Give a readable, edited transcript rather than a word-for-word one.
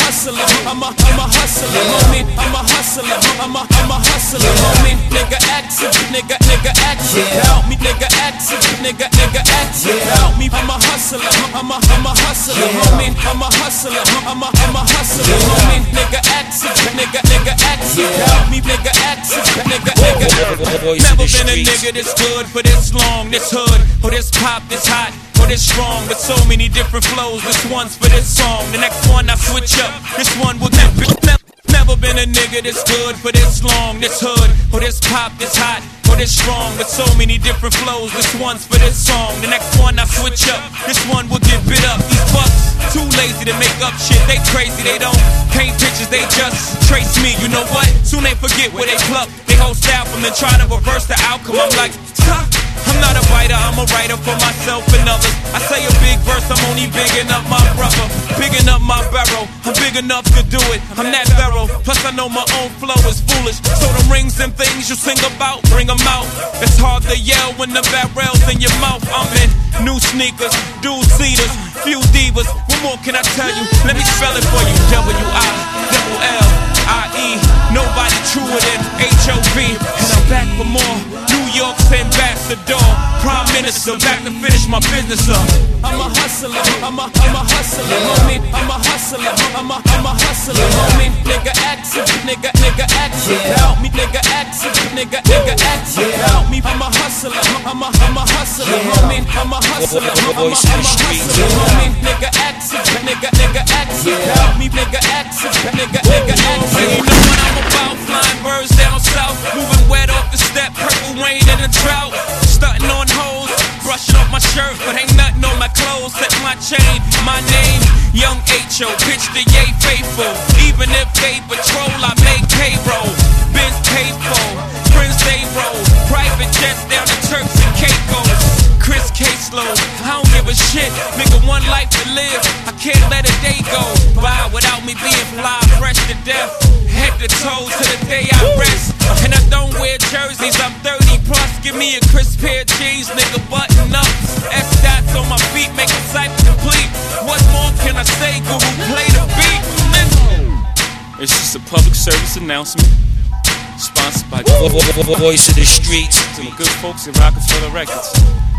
hustler, I'm a hustler, homie. I'm a hustler, I'm a hustler, homie. Nigga action, nigga action, help me, nigga action, nigga action, help me. I'm a hustler, I'm a hustler, homie. I'm a hustler, I'm a hustler, homie. Nigga action, nigga action, help me, nigga action, nigga action. Never been a nigga this good for this long, this hood, or this pop, this hot. This strong with so many different flows. This one's for this song, the next one I switch up. This one will never been a nigga this good for this long. This hood, or this pop, this hot, or this strong with so many different flows. This one's for this song, the next one I switch up. This one will get bit up. These fucks too lazy to make up shit. They crazy, they don't paint pictures, they just trace me. You know what? Soon they forget where they pluck. They whole style from then try to reverse the outcome. I'm like, I'm not a writer, I'm a writer for myself and others. I say a big verse, I'm only bigging up my brother, bigging up my barrel. I'm big enough to do it, I'm that thorough. Plus I know my own flow is foolish. So them rings and things you sing about, bring them out. It's hard to yell when the barrel's in your mouth. I'm in new sneakers, dual seaters, few divas. What more can I tell you? Let me spell it for you. W-I-double-L-I-E. Nobody truer than H-O-B. And I'm back for more. New York's ambassador, prime minister, back to finish my business up. I'm a hustler, I'm a hustler, homie. I'm a hustler, I'm a hustler, homie. Nigga action, nigga action, help me, nigga action, nigga action, help me. I'm a hustler, I'm a hustler, homie. I'm a hustler, I'm a hustler, homie. Nigga action, nigga action, help me, nigga action, nigga action. You know what I'm about, flying birds down south, moving wet off the step, purple rain in a drought, stunting on hoes, brushing off my shirt, but ain't nothing on my clothes, set my chain, my name, Young H.O., pitch the yay faithful, even if they patrol, I make payroll, Benz paid for, friends they roll, private jets down to Turks and Caicos, Chris Caseload, I don't give a shit, nigga, one life to live, I can't let a day go by without me being fly, fresh to death, head to toe to the day I rest, and I don't wear jerseys, I'm 30 plus, give me a crisp pair of jeans, nigga, button up, S-dots on my feet, make a cipher complete, what more can I say, Google, play the beat, It's just a public service announcement, sponsored by Voice of the Streets. To the good folks at Rockefeller Records.